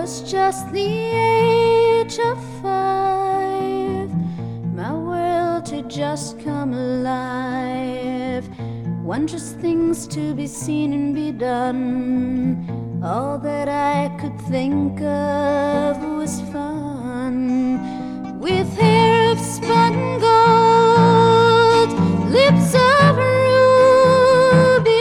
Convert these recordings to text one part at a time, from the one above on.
was just the age of 5, my world had just come alive. Wondrous things to be seen and be done. All that I could think of was fun. With hair of spun gold, lips of ruby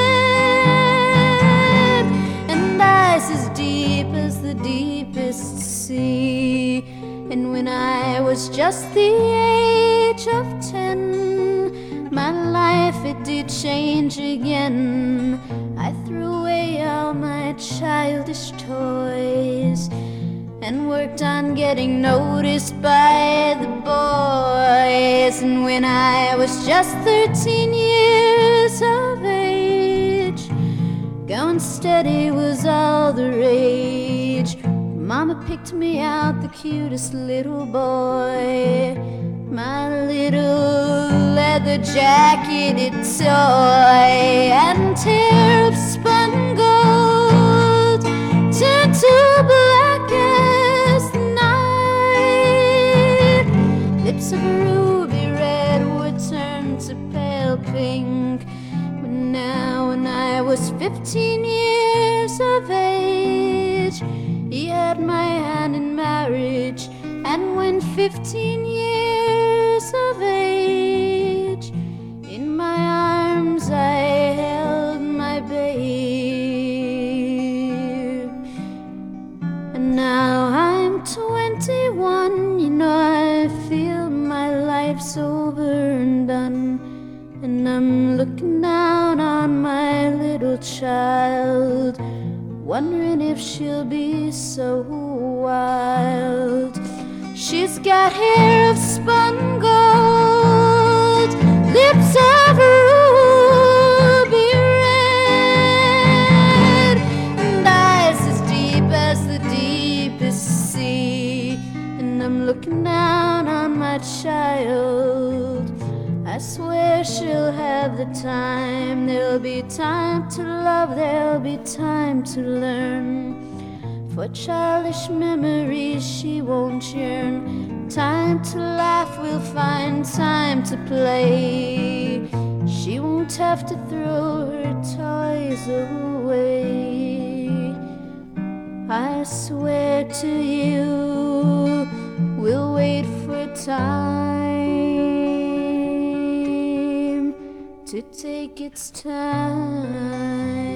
red, and eyes as deep as the deepest sea. And when I was just the age of 10, my life it did change again. I threw away all my childish toys and worked on getting noticed by the boys. And when I was just 13 years of age, going steady was all the rage. Mama picked me out the cutest little boy, my little leather jacketed toy. And hair of spun gold turned to black as the night. Lips of ruby red would turn to pale pink. But now when I was 15 years of age, he had my hand in marriage. And when 15 years of age, in my arms I held my babe. And now I'm 21, you know, I feel my life's over and done. And I'm looking down on my little child, wondering if she'll be so wild. She's got hair of spun gold, lips of ruby red, and eyes as deep as the deepest sea. And I'm looking down on my child, I swear she'll have the time. There'll be time to love, there'll be time to learn. For childish memories she won't yearn. Time to laugh, we'll find time to play. She won't have to throw her toys away. I swear to you, we'll wait for time to take its time.